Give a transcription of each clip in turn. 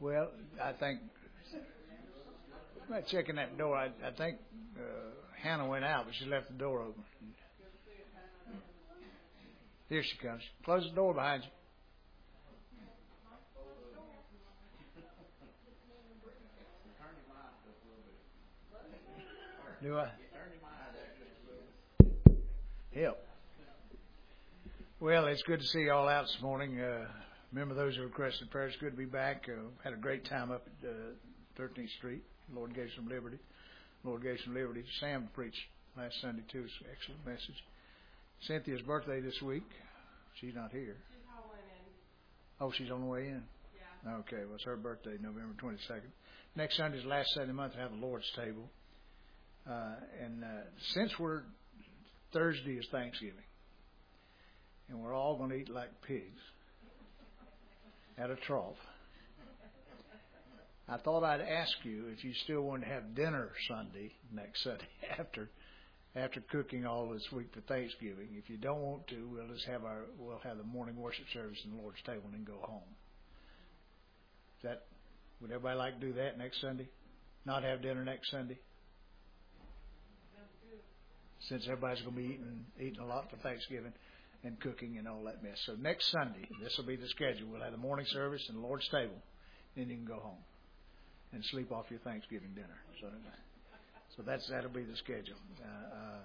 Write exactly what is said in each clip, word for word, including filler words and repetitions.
Well, I think, by checking that door, I, I think uh, Hannah went out, but she left the door open. Here she comes. Close the door behind you. Do I? Help. Well, it's good to see you all out this morning. Uh, remember those who requested prayer. It's good to be back. Uh, had a great time up at uh, thirteenth Street. Lord gave some liberty. Lord gave some liberty. Sam preached last Sunday too. It's an excellent message. Cynthia's birthday this week. She's not here. She's calling in. Oh, she's on the way in? Yeah. Okay, well, it's her birthday, November twenty-second. Next Sunday is the last Sunday of the month to have the Lord's table. Uh, and uh, since we're, Thursday is Thanksgiving, and we're all going to eat like pigs at a trough, I thought I'd ask you if you still want to have dinner Sunday, next Sunday, after after cooking all this week for Thanksgiving. If you don't want to, we'll just have our we'll have the morning worship service and the Lord's table and then go home. Is that would everybody like to do that next Sunday? Not have dinner next Sunday? Since everybody's going to be eating eating a lot for Thanksgiving and cooking and all that mess. So next Sunday, this will be the schedule. We'll have the morning service and the Lord's table. Then you can go home and sleep off your Thanksgiving dinner. So, so that's that'll be the schedule. Uh, uh,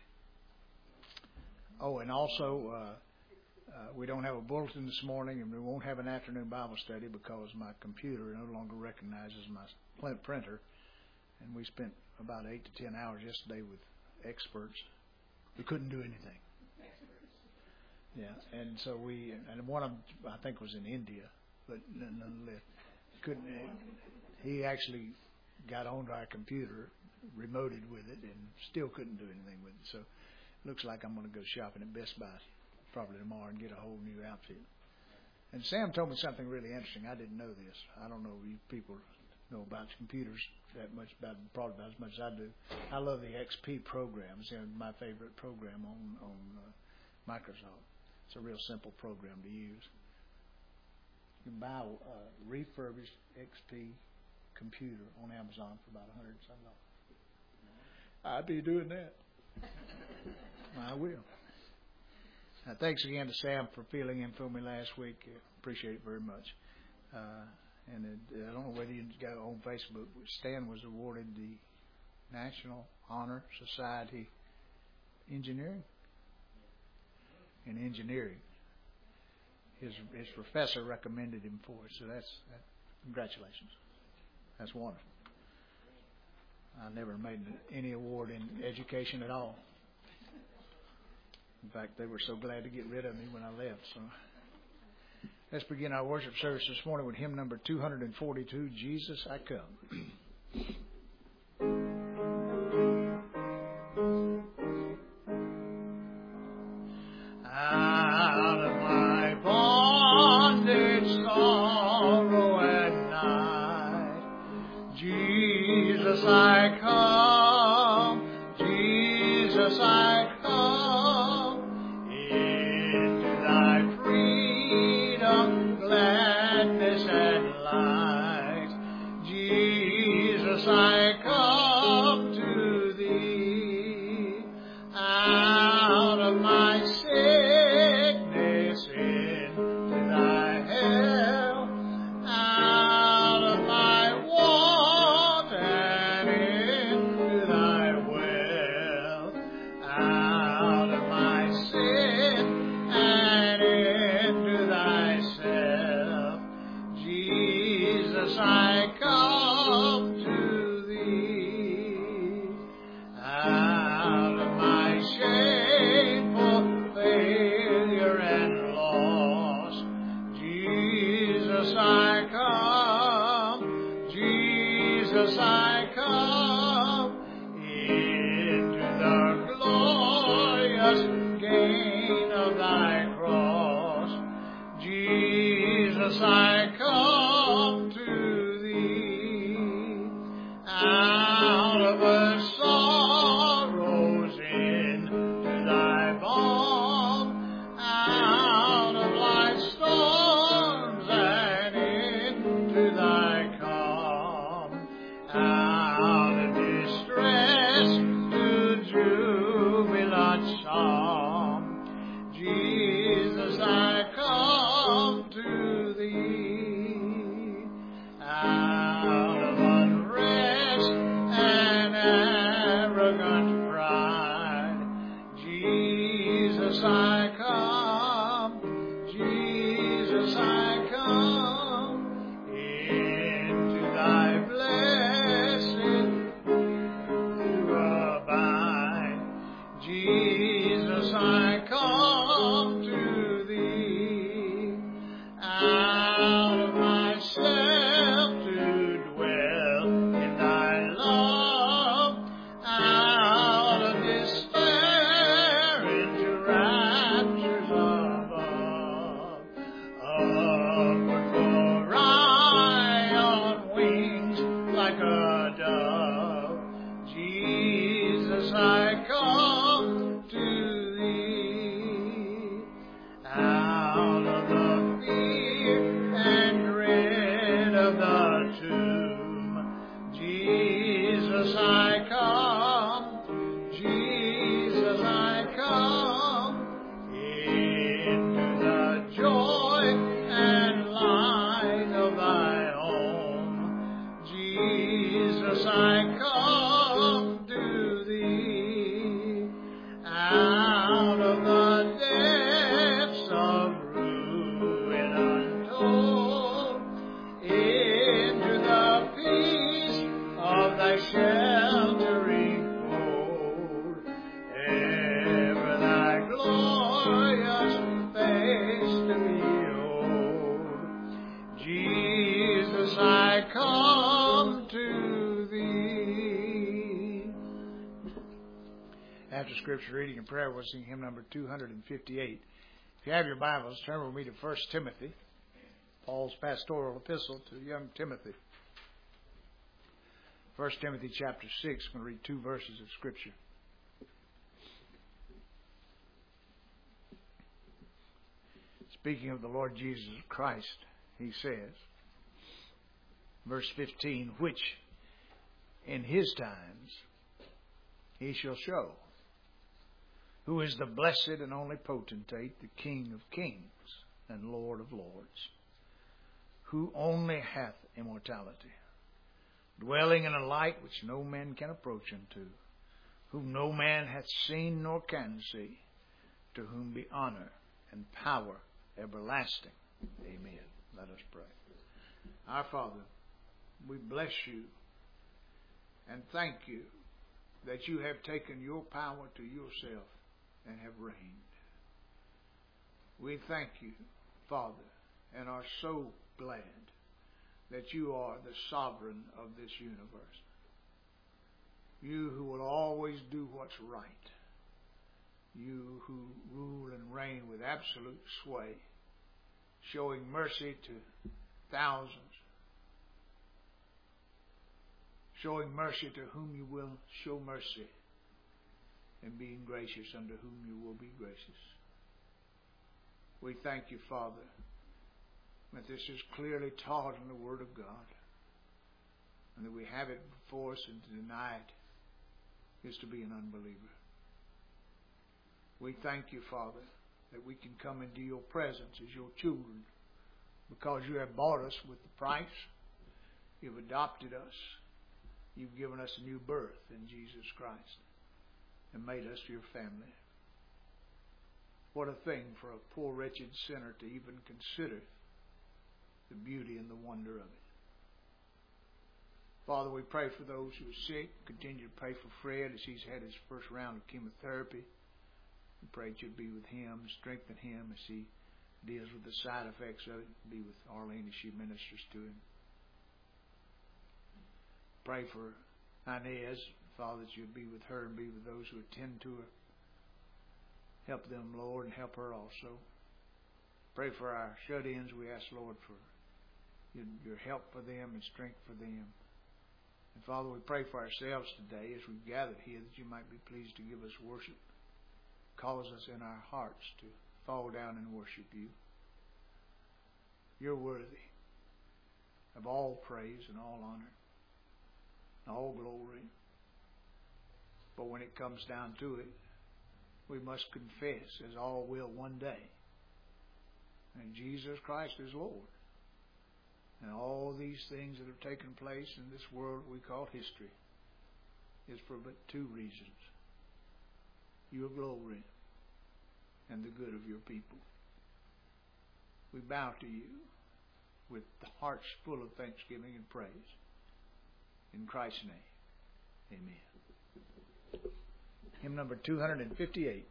oh, and also uh, uh, we don't have a bulletin this morning, and we won't have an afternoon Bible study because my computer no longer recognizes my printer. And we spent about eight to ten hours yesterday with experts. We couldn't do anything. Yeah, and so we and one of them I think was in India, but nonetheless couldn't. He actually got onto our computer, remoted with it, and still couldn't do anything with it. So it looks like I'm going to go shopping at Best Buy probably tomorrow and get a whole new outfit. And Sam told me something really interesting. I didn't know this. I don't know if you people know about computers that much, about probably about as much as I do. I love the X P programs. They're my favorite program on on uh, Microsoft. It's a real simple program to use. You can buy a refurbished X P computer on Amazon for about a hundred and some dollars. I'd be doing that. I will. Now, thanks again to Sam for filling in for me last week. I appreciate it very much. Uh, and it, I don't know whether you got on Facebook. Stan was awarded the National Honor Society Engineering. In engineering, his his professor recommended him for it. So that's that, congratulations. That's wonderful. I never made any award in education at all. In fact, they were so glad to get rid of me when I left. So let's begin our worship service this morning with hymn number two forty-two, Jesus, I Come. I come, Jesus, I come, into thy freedom, gladness and light. Jesus, I come to thee, out of my sickness into thy hell, out of my want and into thy well, out of my sin and into thyself. Jesus, I come to thee, out of my shameful failure and loss. Jesus, I come, Jesus, I come, into the glorious gain of thy cross. Jesus, I come to thee, out of her sorrows into thy balm, out of life's storms and into thy Thee. Out of unrest and arrogant pride, Jesus, I come. Jesus, I come into Thy blessed to abide. Jesus, I come to Thee. Out of myself to dwell in Thy love, out of despair into raptures above, upward for I on wings like a dove. Jesus, I come to Thee. Out of the fear and dread of the tomb, Jesus, I come. Jesus, I come into the joy and light of Thy home. Jesus, I come to Thee. Out of the depths of ruin untold, into the peace of Thy sheltering fold, ever Thy glorious face to behold. Jesus, I come to Thee. After Scripture reading and prayer, we'll sing hymn number two hundred fifty-eight. If you have your Bibles, turn with me to First Timothy, Paul's pastoral epistle to young Timothy. First Timothy chapter six. I'm going to read two verses of Scripture. Speaking of the Lord Jesus Christ, he says, verse fifteen, which in His times He shall show, who is the blessed and only potentate, the King of kings and Lord of lords, who only hath immortality, dwelling in a light which no man can approach unto, whom no man hath seen nor can see, to whom be honor and power everlasting. Amen. Let us pray. Our Father, we bless You and thank You that You have taken Your power to Yourself and have reigned. We thank You, Father, and are so glad that You are the sovereign of this universe. You who will always do what's right. You who rule and reign with absolute sway, showing mercy to thousands, showing mercy to whom You will show mercy, and being gracious unto whom You will be gracious. We thank You, Father, that this is clearly taught in the Word of God, and that we have it before us, and to deny it is to be an unbeliever. We thank You, Father, that we can come into Your presence as Your children, because You have bought us with the price. You've adopted us. You've given us a new birth in Jesus Christ and made us Your family. What a thing for a poor, wretched sinner to even consider the beauty and the wonder of it. Father, we pray for those who are sick. Continue to pray for Fred as he's had his first round of chemotherapy. We pray that You'd be with him, strengthen him as he deals with the side effects of it. Be with Arlene as she ministers to him. Pray for Inez, Father, that You'd be with her and be with those who attend to her. Help them, Lord, and help her also. Pray for our shut-ins. We ask, Lord, for Your help for them and strength for them. And Father, we pray for ourselves today as we've gathered here, that You might be pleased to give us worship. Cause us in our hearts to fall down and worship You. You're worthy of all praise and all honor and all glory. But when it comes down to it, we must confess, as all will one day, that Jesus Christ is Lord. And all these things that have taken place in this world we call history is for but two reasons: your glory and the good of your people. We bow to you with the hearts full of thanksgiving and praise. In Christ's name, amen. Hymn number two fifty-eight.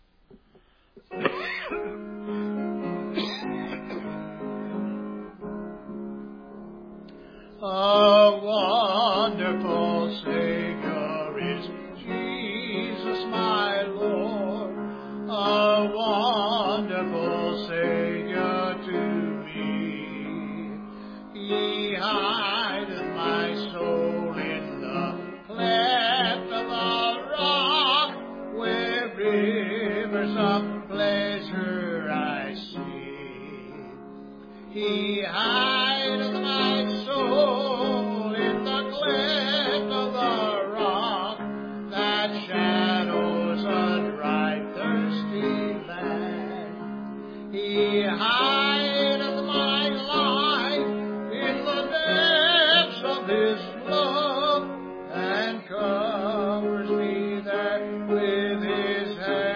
A wonderful Savior is Jesus my Lord, a wonderful Savior to me. He hideth my soul in the cleft of the rock, where rivers of pleasure I see. He hideth my soul in the cleft of the rock, that shadows a dry, thirsty land. He hideth my life in the depths of His love, and covers me there with His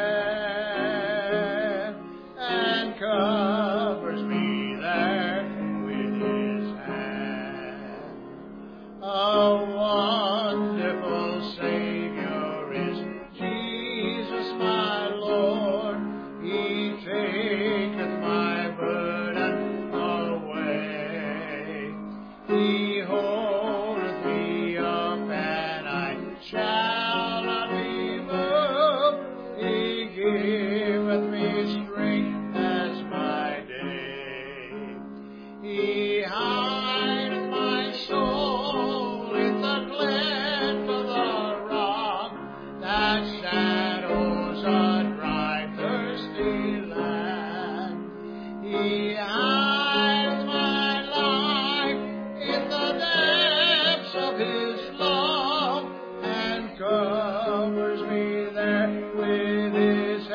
hand, and covers me there with His hand. A wonderful Savior is Jesus my Lord. He taketh my burden away. He holdeth me up, and I shall not be moved. He giveth me strength as my day. He hideth my soul in the cleft of the rock, that shadows a dry, thirsty land. He hideth my life in the depths of His love, and covers me there with His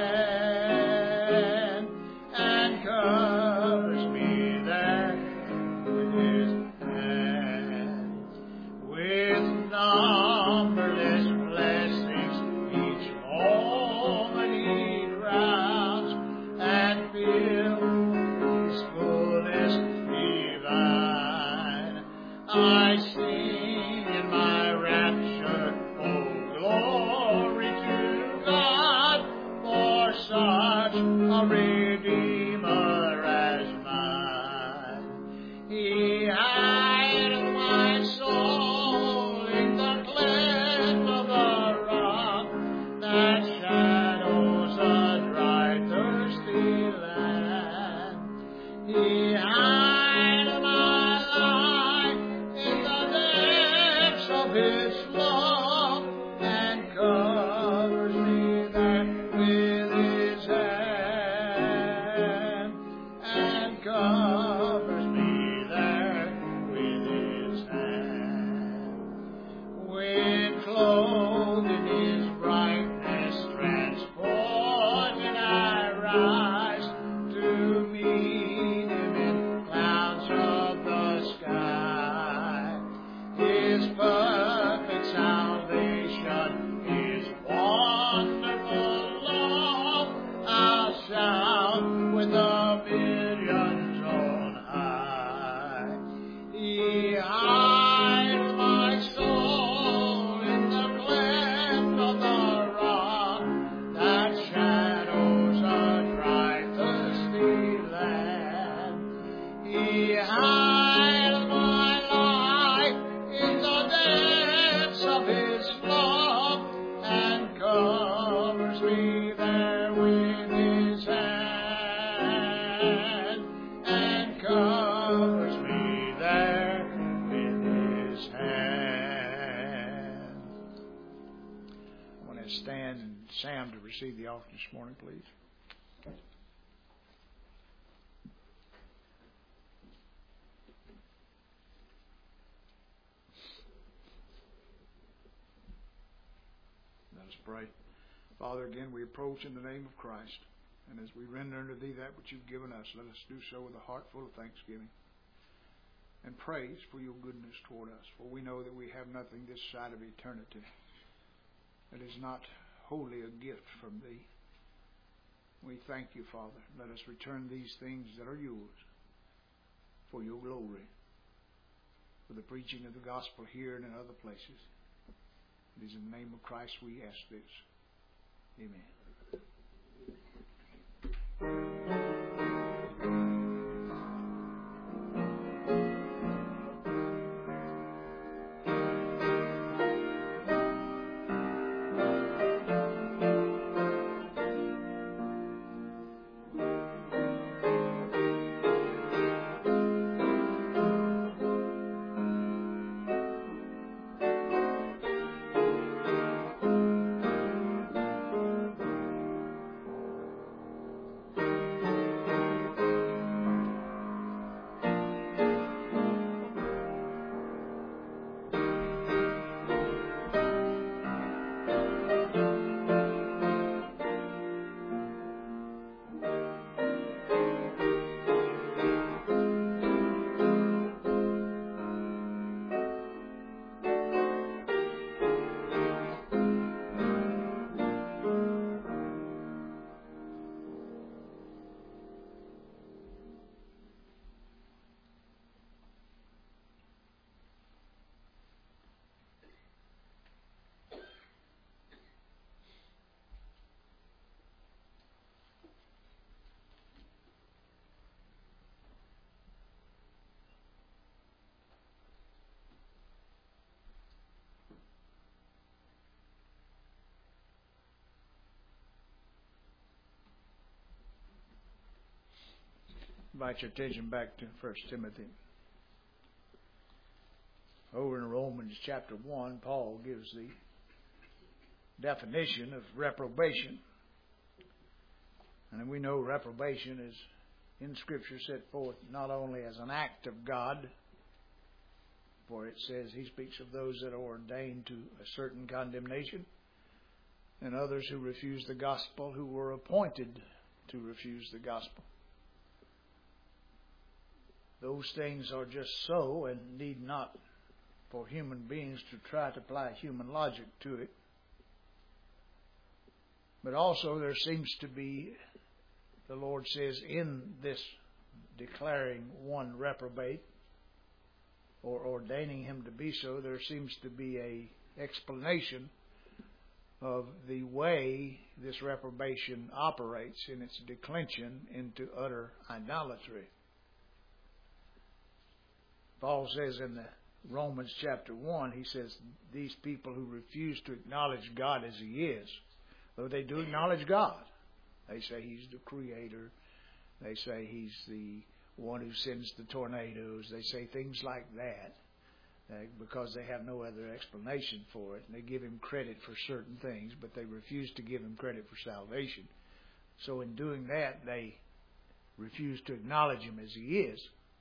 hand, and covers me there with His hand. With numberless blessings each moment He drowns, and fills His fullness divine. I sing in my rapture, oh glory to God, for such a Redeemer as mine. He hideth my soul in the cleft of the rock, that shadows a dry, thirsty land. He hideth my life in the depths of His love, and covers me there with His hand, and covers me there with His hand. When clothed in His brightness, transported I rise to meet Him in clouds of the sky. His perfect salvation, His wonderful love, I'll shout with the millions on high. He hideth my soul in the cleft of the rock, that shadows a dry, thirsty land. He hideth my life in the depths of His love, and covers me there with His hand, and covers me there with His hand. I want to stand and Sam to receive the offering this morning, please. Let us pray. Father, again, we approach in the name of Christ. And as we render unto Thee that which You've given us, let us do so with a heart full of thanksgiving. and praise for your goodness toward us. For we know that we have nothing this side of eternity that is not wholly a gift from Thee. We thank You, Father. Let us return these things that are Yours for Your glory, for the preaching of the gospel here and in other places. It is in the name of Christ we ask this. Amen. Invite your attention back to First Timothy. Over in Romans chapter one, Paul gives the definition of reprobation. And we know reprobation is in Scripture set forth not only as an act of God, for it says He speaks of those that are ordained to a certain condemnation, and others who refuse the gospel, who were appointed to refuse the gospel. Those things are just so and need not for human beings to try to apply human logic to it. But also there seems to be, the Lord says, in this declaring one reprobate or ordaining him to be so, there seems to be a explanation of the way this reprobation operates in its declension into utter idolatry. Paul says in the Romans chapter one, he says, these people who refuse to acknowledge God as He is, though they do acknowledge God, they say He's the Creator, they say He's the one who sends the tornadoes, they say things like that, uh, because they have no other explanation for it, and they give Him credit for certain things, but they refuse to give Him credit for salvation. So in doing that, they refuse to acknowledge Him as He is.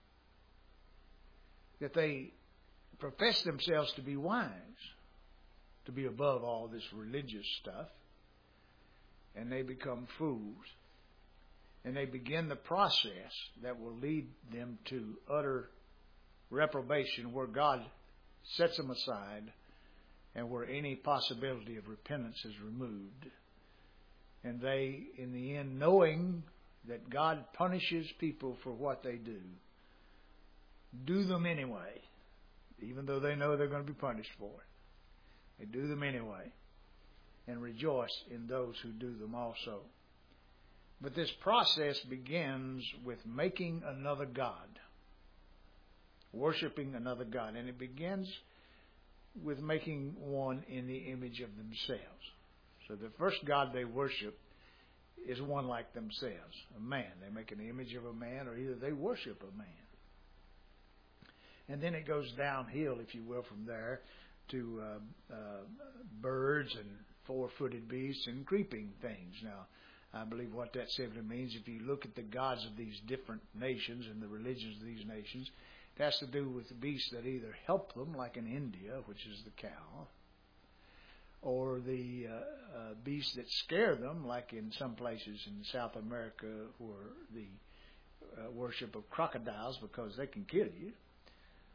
That they profess themselves to be wise, to be above all this religious stuff, and they become fools. And they begin the process that will lead them to utter reprobation, where God sets them aside and where any possibility of repentance is removed. And they, in the end, knowing that God punishes people for what they do, do them anyway, even though they know they're going to be punished for it. They do them anyway and rejoice in those who do them also. But this process begins with making another God, worshiping another God, and it begins with making one in the image of themselves. So the first God they worship is one like themselves, a man. They make an image of a man, or either they worship a man. And then it goes downhill, if you will, from there to uh, uh, birds and four-footed beasts and creeping things. Now, I believe what that simply means, if you look at the gods of these different nations and the religions of these nations, it has to do with the beasts that either help them, like in India, which is the cow, or the uh, uh, beasts that scare them, like in some places in South America, where the uh, worship of crocodiles, because they can kill you.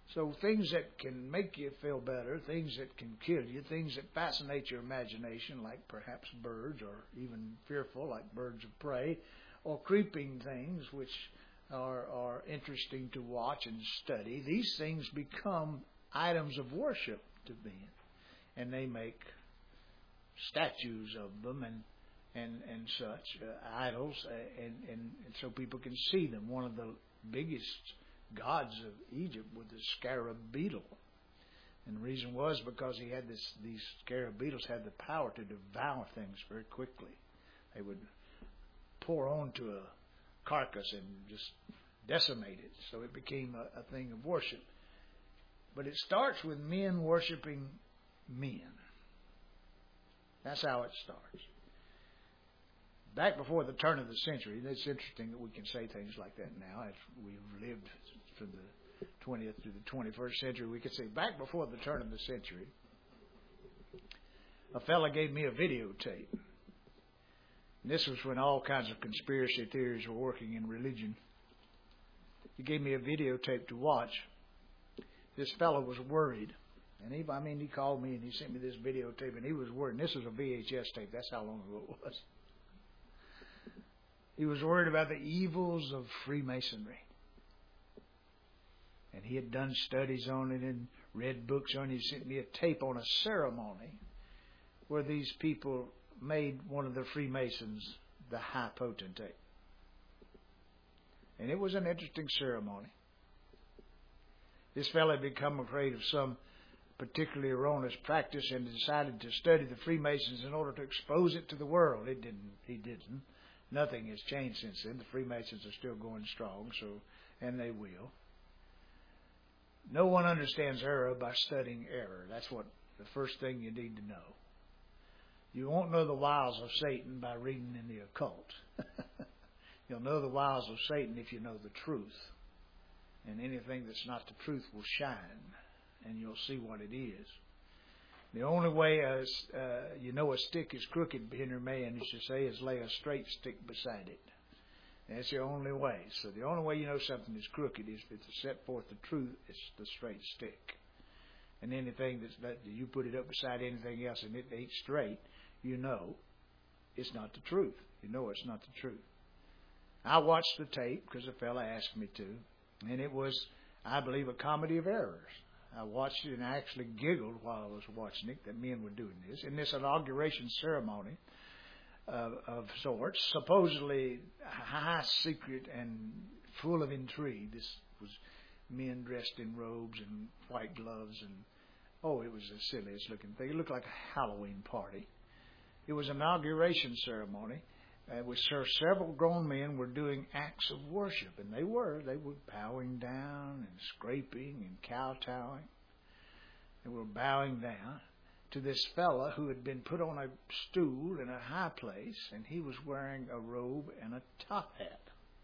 So things that can make you feel better, things that can kill you, things that fascinate your imagination, like perhaps birds, or even fearful, like birds of prey, or creeping things which are, are interesting to watch and study, these things become items of worship to men. And they make statues of them and and, and such, uh, idols, uh, and, and, and so people can see them. One of the biggest gods of Egypt was the scarab beetle. And the reason was because he had this, these scarab beetles had the power to devour things very quickly. They would pour onto a carcass and just decimate it. So it became a, a thing of worship. But it starts with men worshiping men. That's how it starts. Back before the turn of the century, it's interesting that we can say things like that now. As we've lived from the twentieth to the twenty-first century, we could say back before the turn of the century, a fella gave me a videotape. And this was when all kinds of conspiracy theories were working in religion. He gave me a videotape to watch. This fellow was worried. And he, I mean, he called me and he sent me this videotape, and he was worried. And this was a V H S tape. That's how long ago it was. He was worried about the evils of Freemasonry. And he had done studies on it and read books on it. He sent me a tape on a ceremony where these people made one of the Freemasons the high potentate. And it was an interesting ceremony. This fellow had become afraid of some particularly erroneous practice and decided to study the Freemasons in order to expose it to the world. It didn't. He didn't. Nothing has changed since then. The Freemasons are still going strong, so and they will. No one understands error by studying error. That's what the first thing you need to know. You won't know the wiles of Satan by reading in the occult. You'll know the wiles of Satan if you know the truth. And anything that's not the truth will shine, and you'll see what it is. The only way a, uh, you know a stick is crooked, Henry Mahan used to say, is lay a straight stick beside it. That's the only way. So the only way you know something is crooked is if it's set forth the truth, it's the straight stick. And anything that's that you put it up beside anything else and it ain't straight, you know it's not the truth. You know it's not the truth. I watched the tape because a fella asked me to, and it was, I believe, a comedy of errors. I watched it and I actually giggled while I was watching it that men were doing this. In this inauguration ceremony uh, of sorts, supposedly high secret and full of intrigue. This was men dressed in robes and white gloves, and oh, it was the silliest looking thing. It looked like a Halloween party. It was an inauguration ceremony. Uh, with several grown men were doing acts of worship, and they were. They were bowing down and scraping and kowtowing. They were bowing down to this fella who had been put on a stool in a high place, and he was wearing a robe and a top hat.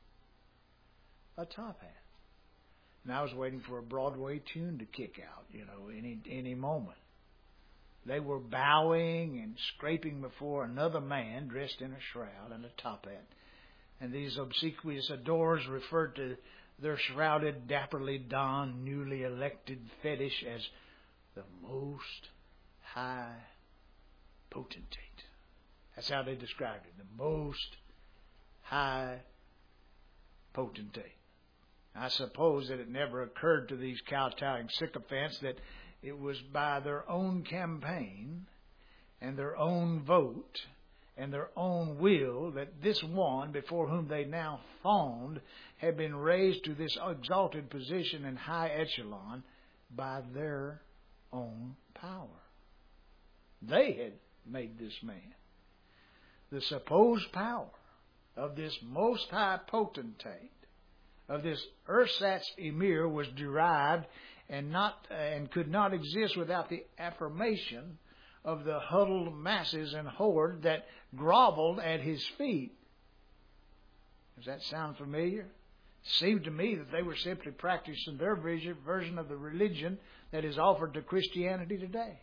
A top hat. And I was waiting for a Broadway tune to kick out, you know, any any moment. They were bowing and scraping before another man dressed in a shroud and a top hat. And these obsequious adorers referred to their shrouded, dapperly donned, newly elected fetish as the most high potentate. That's how they described it, the most high potentate. I suppose that it never occurred to these kowtowing sycophants that it was by their own campaign and their own vote and their own will that this one, before whom they now fawned, had been raised to this exalted position and high echelon by their own power. They had made this man. The supposed power of this most high potentate, of this ersatz emir, was derived and not and could not exist without the affirmation of the huddled masses and horde that groveled at his feet. Does that sound familiar? It seemed to me that they were simply practicing their version of the religion that is offered to Christianity today.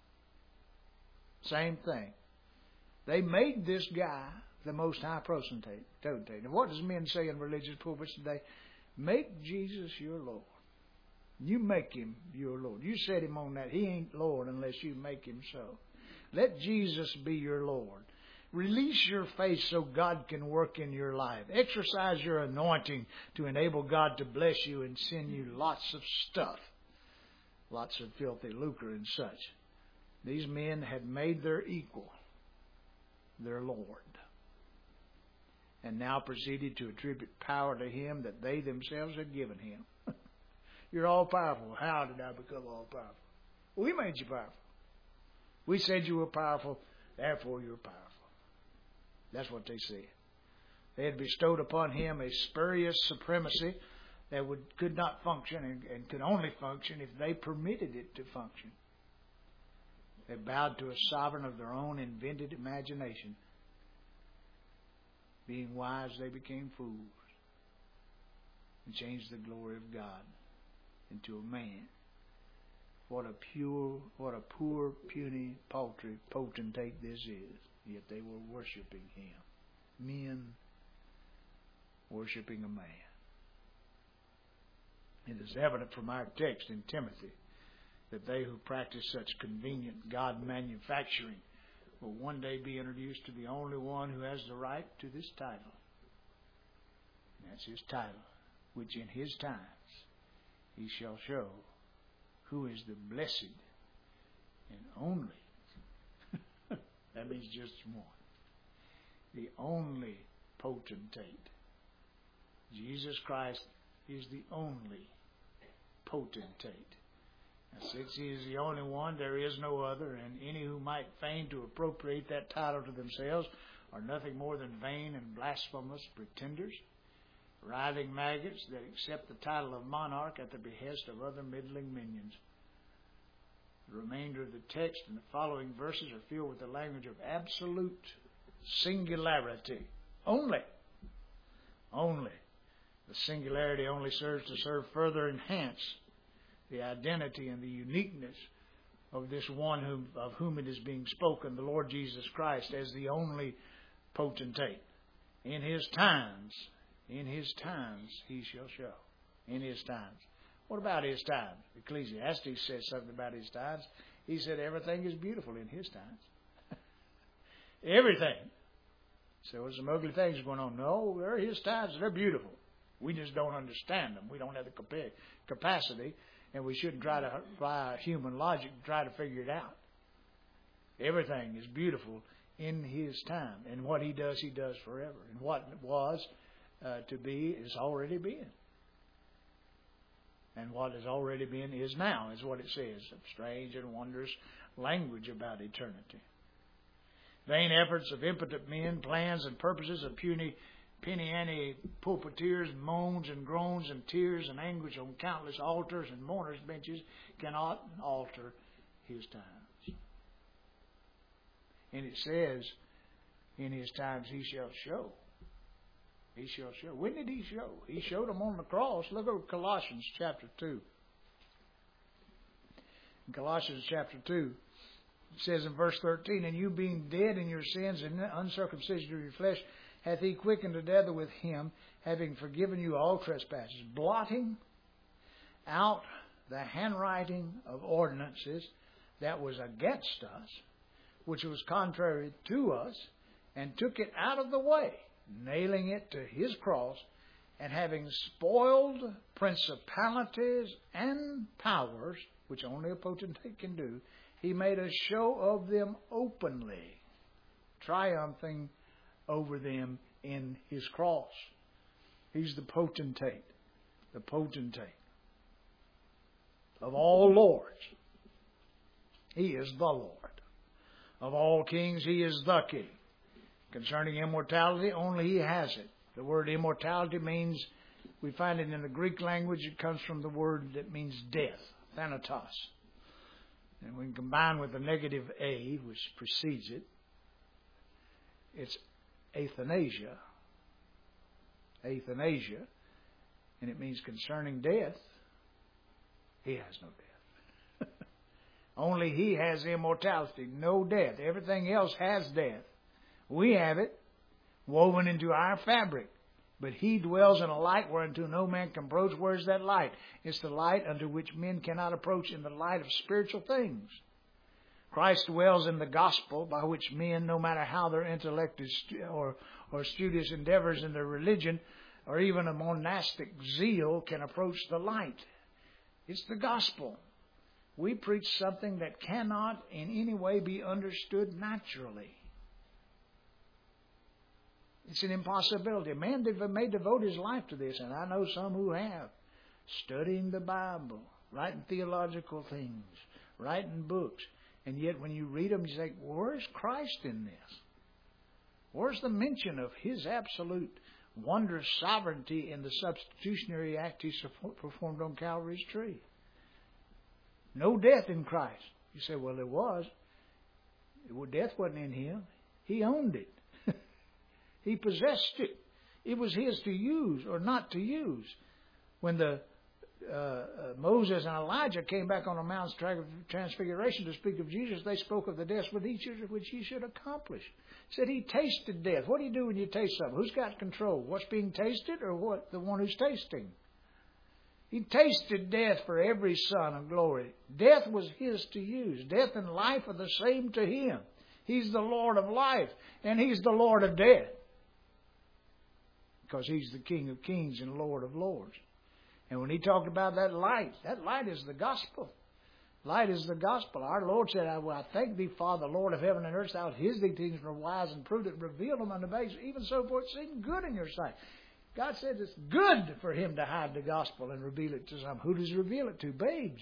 Same thing. They made this guy the most high potentate. And what does men say in religious pulpits today? Make Jesus your Lord. You make him your Lord. You set him on that. He ain't Lord unless you make him so. Let Jesus be your Lord. Release your faith so God can work in your life. Exercise your anointing to enable God to bless you and send you lots of stuff. Lots of filthy lucre and such. These men had made their equal their Lord. And now proceeded to attribute power to him that they themselves had given him. You're all powerful. How did I become all powerful? We made you powerful. We said you were powerful, therefore you're powerful. That's what they said. They had bestowed upon him a spurious supremacy that would could not function and, and could only function if they permitted it to function. They bowed to a sovereign of their own invented imagination. Being wise, they became fools and changed the glory of God into a man. What a pure, what a poor, puny, paltry potentate this is. Yet they were worshiping him. Men worshiping a man. It is evident from our text in Timothy that they who practice such convenient God manufacturing will one day be introduced to the only one who has the right to this title. And that's his title, which in his times he shall show who is the blessed and only. That means just one. The only potentate. Jesus Christ is the only potentate. Now, since he is the only one, there is no other, and any who might feign to appropriate that title to themselves are nothing more than vain and blasphemous pretenders, writhing maggots that accept the title of monarch at the behest of other middling minions. The remainder of the text and the following verses are filled with the language of absolute singularity. Only. Only. The singularity only serves to serve further enhance the identity and the uniqueness of this one whom, of whom it is being spoken, the Lord Jesus Christ, as the only potentate. In his times, in his times he shall show. In his times. What about his times? Ecclesiastes says something about his times. He said everything is beautiful in his times. Everything. So there's some ugly things going on. No, they're his times. They're beautiful. We just don't understand them. We don't have the capacity, and we shouldn't try to apply human logic to try to figure it out. Everything is beautiful in his time. And what he does, he does forever. And what was uh, to be is already been. And what has already been is now, is what it says. Strange and wondrous language about eternity. Vain efforts of impotent men, plans and purposes of puny, penny-ante pulpiteers, moans and groans and tears and anguish on countless altars and mourners' benches cannot alter his times. And it says, in his times he shall show. He shall show. When did he show? He showed them on the cross. Look at Colossians chapter two. In Colossians chapter two, it says in verse thirteen, and you being dead in your sins and uncircumcision of your flesh, hath he quickened together with him, having forgiven you all trespasses, blotting out the handwriting of ordinances that was against us, which was contrary to us, and took it out of the way, nailing it to his cross, and having spoiled principalities and powers, which only a potentate can do, he made a show of them openly, triumphing over them in his cross. He's the potentate, the potentate of all lords. He is the Lord. Of all kings, he is the king. Concerning immortality, only he has it. The word immortality means, we find it in the Greek language, it comes from the word that means death, thanatos. And when combined with the negative a, which precedes it, it's athanasia. Athanasia. And it means concerning death, he has no death. Only he has immortality, no death. Everything else has death. We have it woven into our fabric. But He dwells in a light whereunto no man can approach. Where's that light? It's the light unto which men cannot approach in the light of spiritual things. Christ dwells in the gospel by which men, no matter how their intellect is or, or studious endeavors in their religion, or even a monastic zeal, can approach the light. It's the gospel. We preach something that cannot in any way be understood naturally. It's an impossibility. A man may devote his life to this, and I know some who have. Studying the Bible, writing theological things, writing books. And yet when you read them, you say, where's Christ in this? Where's the mention of His absolute wondrous sovereignty in the substitutionary act He performed on Calvary's tree? No death in Christ. You say, well, there was. Well, death wasn't in Him. He owned it. He possessed it. It was His to use or not to use. When the uh, uh, Moses and Elijah came back on the Mount of Transfiguration to speak of Jesus, they spoke of the death which He should accomplish. He said He tasted death. What do you do when you taste something? Who's got control? What's being tasted or what? The one who's tasting. He tasted death for every son of glory. Death was His to use. Death and life are the same to Him. He's the Lord of life and He's the Lord of death. Because He's the King of kings and Lord of lords. And when He talked about that light, that light is the gospel. Light is the gospel. Our Lord said, I, well, I thank Thee, Father, Lord of heaven and earth, Thou hidst these things from wise and prudent, reveal them unto babes, even so for it seemed good in Your sight. God said it's good for Him to hide the gospel and reveal it to some. Who does He reveal it to? Babes.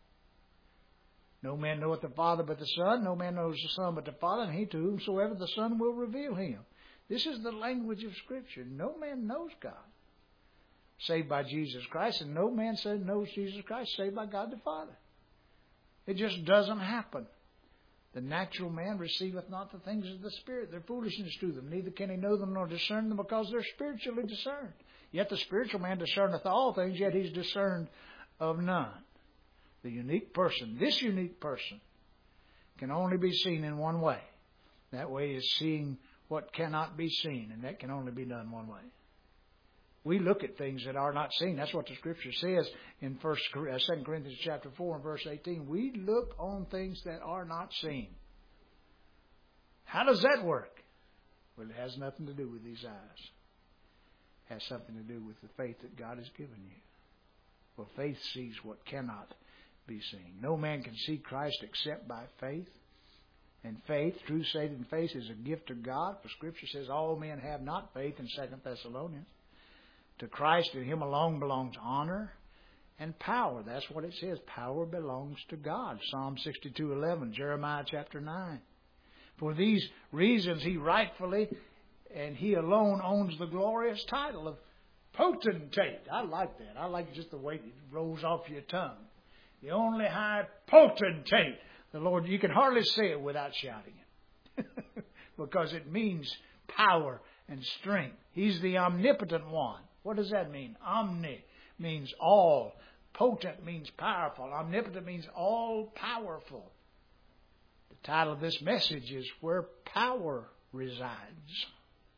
No man knoweth the Father but the Son. No man knows the Son but the Father, and He to whomsoever the Son will reveal Him. This is the language of Scripture. No man knows God saved by Jesus Christ, and no man knows Jesus Christ saved by God the Father. It just doesn't happen. The natural man receiveth not the things of the Spirit. They're foolishness to them. Neither can he know them nor discern them, because they're spiritually discerned. Yet the spiritual man discerneth all things, yet he's discerned of none. The unique person, this unique person, can only be seen in one way. That way is seeing what cannot be seen, and that can only be done one way. We look at things that are not seen. That's what the Scripture says in First, Second Corinthians chapter four and verse eighteen. We look on things that are not seen. How does that work? Well, it has nothing to do with these eyes. It has something to do with the faith that God has given you. Well, faith sees what cannot be seen. No man can see Christ except by faith. And faith, true saving faith, is a gift of God. For Scripture says all men have not faith in Second Thessalonians. To Christ and Him alone belongs honor and power. That's what it says. Power belongs to God. Psalm sixty-two eleven, Jeremiah chapter nine. For these reasons He rightfully and He alone owns the glorious title of potentate. I like that. I like just the way it rolls off your tongue. The only high potentate. The Lord, you can hardly say it without shouting it. Because it means power and strength. He's the omnipotent one. What does that mean? Omni means all. Potent means powerful. Omnipotent means all powerful. The title of this message is Where Power Resides.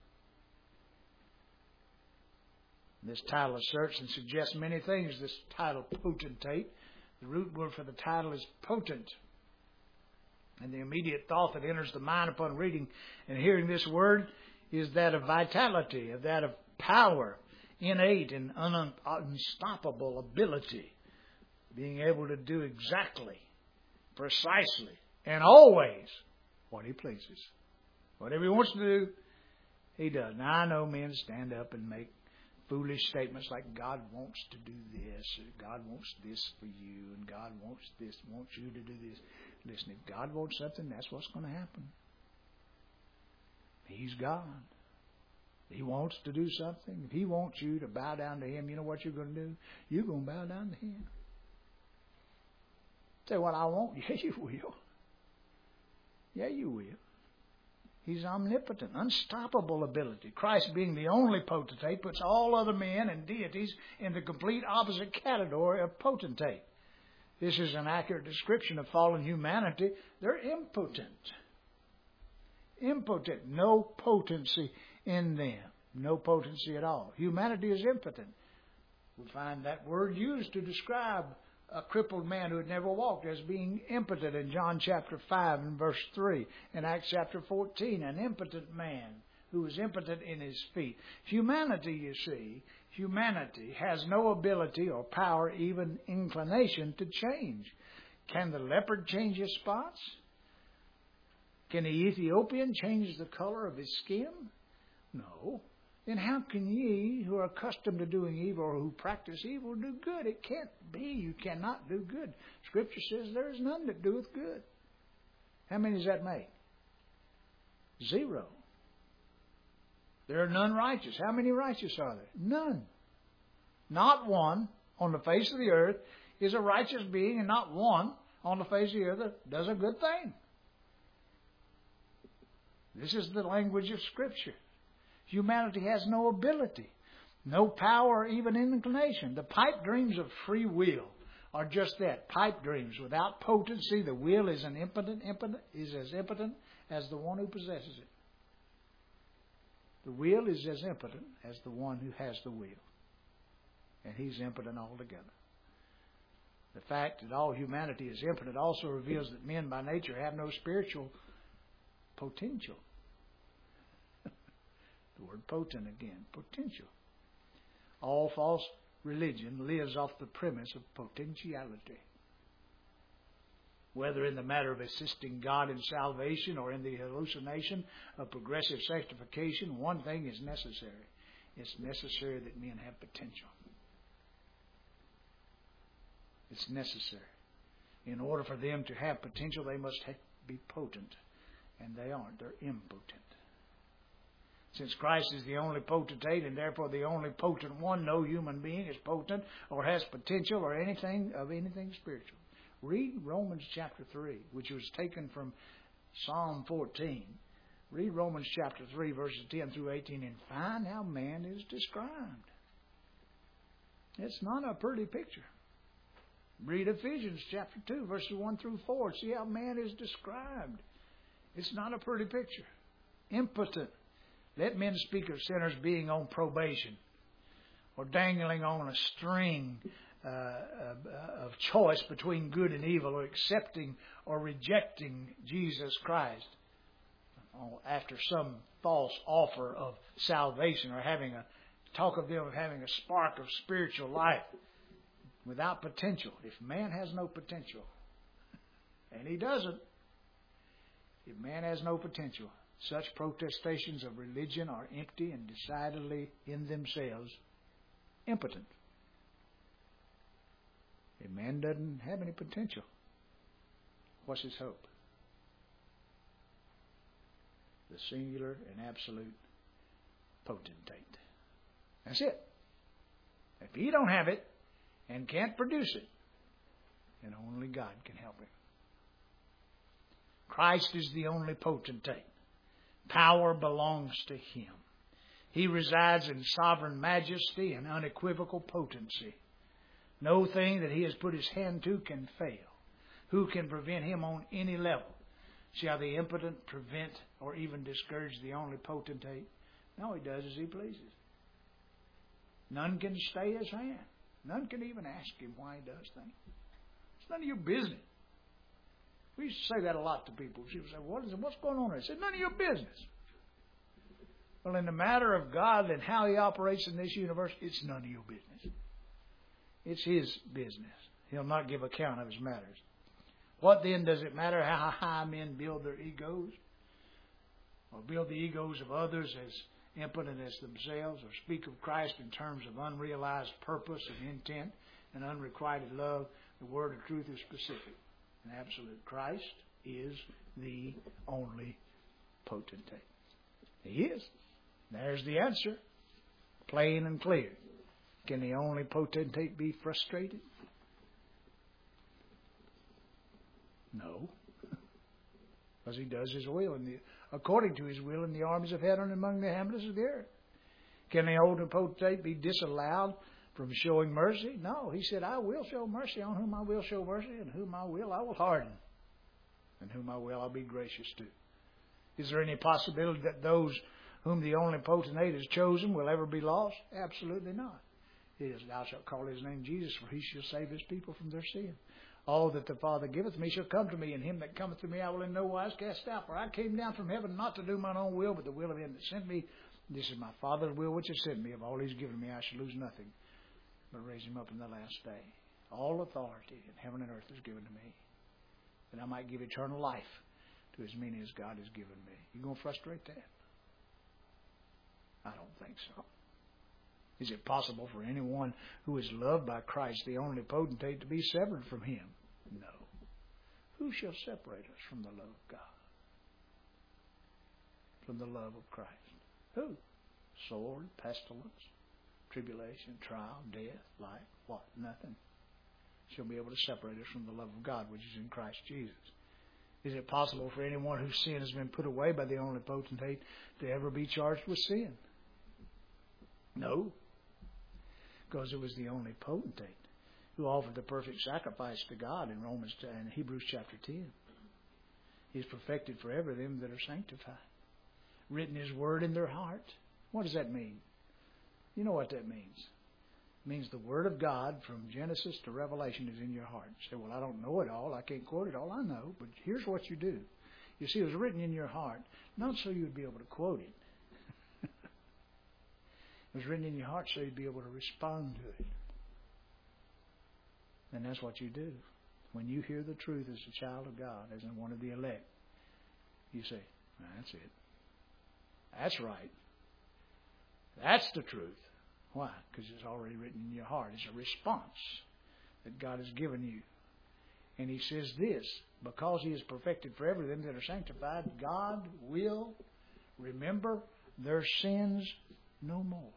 This title asserts and suggests many things. This title, potentate. The root word for the title is potent. And the immediate thought that enters the mind upon reading and hearing this word is that of vitality, of that of power, innate and un- unstoppable ability, being able to do exactly, precisely, and always what He pleases. Whatever He wants to do, He does. Now, I know men stand up and make foolish statements like God wants to do this, or God wants this for you, and God wants this, wants you to do this. Listen, if God wants something, that's what's going to happen. He's God. He wants to do something. If He wants you to bow down to Him, you know what you're going to do? You're going to bow down to Him. Say, what I want? Yeah, you will. Yeah, you will. He's omnipotent, unstoppable ability. Christ, being the only potentate, puts all other men and deities in the complete opposite category of potentate. This is an accurate description of fallen humanity. They're impotent. Impotent. No potency in them. no potency at all. Humanity is impotent. We find that word used to describe a crippled man who had never walked as being impotent in John chapter five and verse three. In Acts chapter fourteen, an impotent man who was impotent in his feet. Humanity, you see, humanity has no ability or power, even inclination, to change. Can the leopard change his spots? Can the Ethiopian change the color of his skin? No. Then how can ye, who are accustomed to doing evil or who practice evil, do good? It can't be. You cannot do good. Scripture says there is none that doeth good. How many does that make? Zero. There are none righteous. How many righteous are there? None. Not one on the face of the earth is a righteous being, and not one on the face of the earth that does a good thing. This is the language of Scripture. Humanity has no ability, no power, even inclination. The pipe dreams of free will are just that, pipe dreams. Without potency, the will is an impotent, impotent, is as impotent as the one who possesses it. The will is as impotent as the one who has the will. And he's impotent altogether. The fact that all humanity is impotent also reveals that men by nature have no spiritual potential. The word potent again, potential. All false religion lives off the premise of potentiality. Whether in the matter of assisting God in salvation or in the hallucination of progressive sanctification, one thing is necessary. It's necessary that men have potential. It's necessary. In order for them to have potential, they must be potent. And they aren't. They're impotent. Since Christ is the only potentate and therefore the only potent one, no human being is potent or has potential or anything of anything spiritual. Read Romans chapter three, which was taken from Psalm fourteen. Read Romans chapter three, verses ten through eighteen, and find how man is described. It's not a pretty picture. Read Ephesians chapter two, verses one through four. See how man is described. It's not a pretty picture. Impotent. Let men speak of sinners being on probation or dangling on a string uh, of choice between good and evil, or accepting or rejecting Jesus Christ after some false offer of salvation, or having a talk of them of having a spark of spiritual life without potential. If man has no potential, and he doesn't, if man has no potential, such protestations of religion are empty and decidedly in themselves impotent. If man doesn't have any potential, what's his hope? The singular and absolute potentate. That's it. If he don't have it and can't produce it, then only God can help him. Christ is the only potentate. Power belongs to Him. He resides in sovereign majesty and unequivocal potency. No thing that He has put His hand to can fail. Who can prevent Him on any level? Shall the impotent prevent or even discourage the only potentate? No, He does as He pleases. None can stay His hand. None can even ask Him why He does things. It's none of your business. We used to say that a lot to people. People say, what is it? What's going on there? I said, none of your business. Well, in the matter of God and how He operates in this universe, it's none of your business. It's His business. He'll not give account of His matters. What then does it matter how high men build their egos? Or build the egos of others as impotent as themselves? Or speak of Christ in terms of unrealized purpose and intent and unrequited love? The word of truth is specific. And absolute. Christ is the only potentate. He is. There's the answer. Plain and clear. Can the only potentate be frustrated? No. Because He does His will in the, according to His will in the armies of heaven and among the hamlets of the earth. Can the only potentate be disallowed from showing mercy? No. He said, I will show mercy on whom I will show mercy, and whom I will I will harden, and whom I will I'll be gracious to. Is there any possibility that those whom the only potentate has chosen will ever be lost? Absolutely not. It is, thou shalt call his name Jesus, for he shall save his people from their sin. All that the Father giveth me shall come to me, and him that cometh to me I will in no wise cast out. For I came down from heaven not to do mine own will, but the will of him that sent me. This is my Father's will which has sent me. Of all he's given me I shall lose nothing, but raise him up in the last day. All authority in heaven and earth is given to me, that I might give eternal life to as many as God has given me. You going to frustrate that? I don't think so. Is it possible for anyone who is loved by Christ, the only potentate, to be severed from him? No. Who shall separate us from the love of God? From the love of Christ? Who? Sword, pestilence, tribulation, trial, death, life, what? Nothing shall be able to separate us from the love of God, which is in Christ Jesus. Is it possible for anyone whose sin has been put away by the only potentate to ever be charged with sin? No. Because it was the only potentate who offered the perfect sacrifice to God in Romans and Hebrews chapter ten. He is perfected forever them that are sanctified. Written his word in their heart. What does that mean? You know what that means. It means the word of God from Genesis to Revelation is in your heart. You say, well, I don't know it all. I can't quote it all. I know. But here's what you do. You see, it was written in your heart, not so you would be able to quote it. It was written in your heart so you'd be able to respond to it. And that's what you do. When you hear the truth as a child of God, as in one of the elect, you say, that's it. That's right. That's the truth. Why? Because it's already written in your heart. It's a response that God has given you. And he says this, because he is perfected forever them that are sanctified, God will remember their sins no more.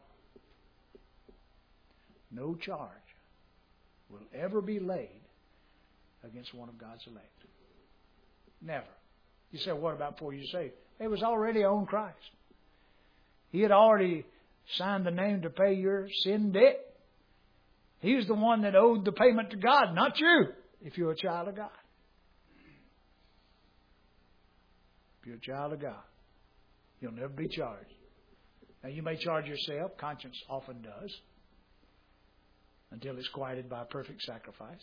No charge will ever be laid against one of God's elect. Never. You say, what about before you saved? It was already on Christ. He had already signed the name to pay your sin debt. He was the one that owed the payment to God, not you, if you're a child of God. If you're a child of God, you'll never be charged. Now, you may charge yourself. Conscience often does. Until it's quieted by a perfect sacrifice.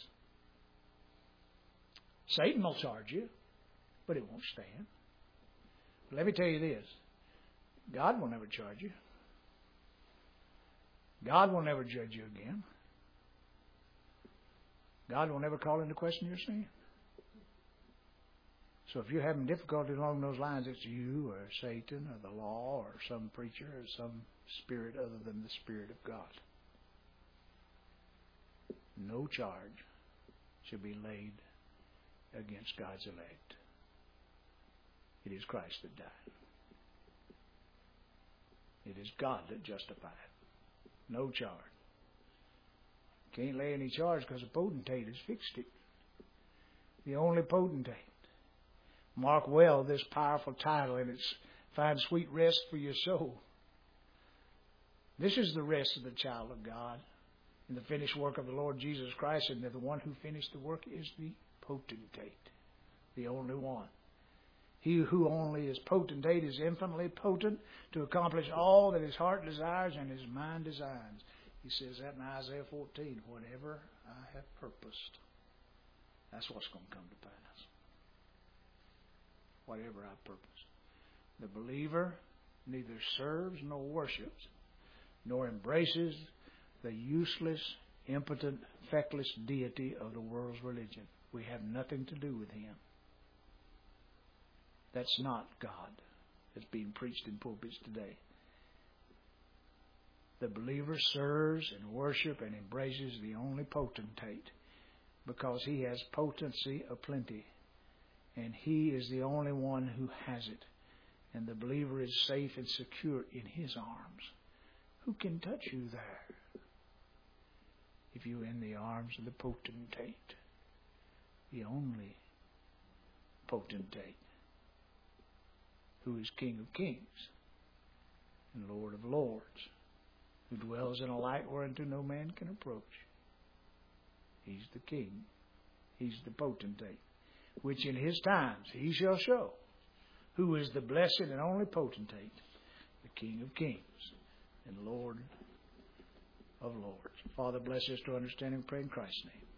Satan will charge you, but it won't stand. But let me tell you this. God will never charge you. God will never judge you again. God will never call into question your sin. So if you're having difficulty along those lines, it's you or Satan or the law or some preacher or some spirit other than the Spirit of God. No charge shall be laid against God's elect. It is Christ that died. It is God that justified. No charge. Can't lay any charge because the potentate has fixed it. The only potentate. Mark well this powerful title, and it's find sweet rest for your soul. This is the rest of the child of God in the finished work of the Lord Jesus Christ, and the one who finished the work is the potentate, the only one. He who only is potentate is infinitely potent to accomplish all that his heart desires and his mind designs. He says that in Isaiah fourteen, whatever I have purposed, that's what's going to come to pass. Whatever I purpose. The believer neither serves nor worships, nor embraces the useless, impotent, feckless deity of the world's religion. We have nothing to do with him. That's not God that's being preached in pulpits today. The believer serves and worships and embraces the only potentate because he has potency aplenty. And he is the only one who has it. And the believer is safe and secure in his arms. Who can touch you there? If you're in the arms of the potentate. The only potentate. Who is King of kings and Lord of lords. Who dwells in a light whereunto no man can approach. He's the king. He's the potentate. Which in his times he shall show, who is the blessed and only potentate, the the King of kings and Lord of lords. Father, bless us to understand and pray in Christ's name.